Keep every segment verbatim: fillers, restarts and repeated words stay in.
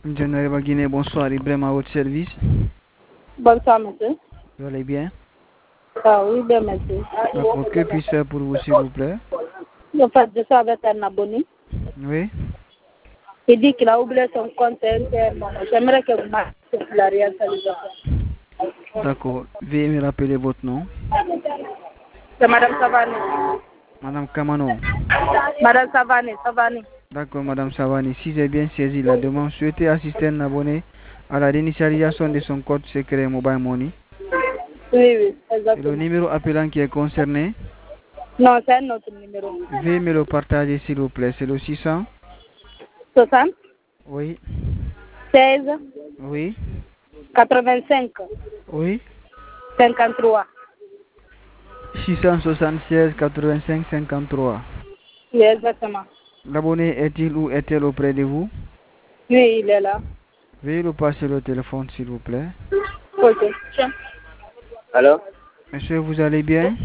Général Guinée, bonsoir. Ibrahim à votre service. Bonsoir, monsieur. Vous allez bien? Ah oui, bien, merci. D'accord. Que puis-je faire pour vous, s'il vous plaît? En fait, je suis avec un abonné. Oui. Il dit qu'il a oublié son compte interne. J'aimerais que vous m'appeliez la réalisation. D'accord. Veuillez me rappeler votre nom. C'est Madame Savani. Madame Kamano. Madame Savani, Savani. D'accord, Madame Savani. Si j'ai bien saisi la demande, souhaitez assister un abonné à la réinitialisation de son code secret Mobile Money. Oui, oui, C'est exactement. le numéro appelant qui est concerné. Non, c'est un autre numéro. Veuillez me le partager, s'il vous plaît. C'est le six cents. soixante. Oui. seize. Oui. quatre-vingt-cinq. Oui. cinquante-trois. six cent soixante-seize quatre-vingt-cinq cinquante-trois. Oui, exactement. L'abonné est-il ou est-elle auprès de vous? Oui, il est là. Veuillez le passer le téléphone, s'il vous plaît. Ok. Allô? Monsieur, vous allez bien?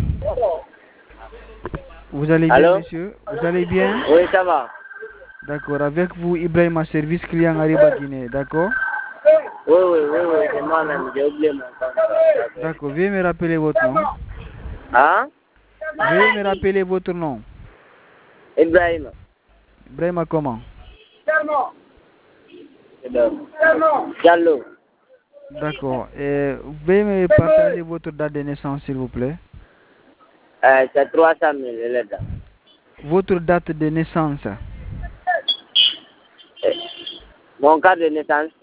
Vous allez bien, Allô? monsieur? Vous allez bien? Oui, ça va. D'accord. Avec vous, Ibrahim à service client Ariba Guinée. D'accord? Oui, oui, oui, oui, c'est moi-même, j'ai oublié mon compte. D'accord. Veuillez me rappeler votre nom. Hein? Veuillez me rappeler votre nom. Ibrahim. Ibrahim comment? Diallo. D'accord. Et veuillez me partager votre date de naissance, s'il vous plaît. Euh, c'est trois cent mille, il est là. Votre date de naissance. Mon carte de naissance?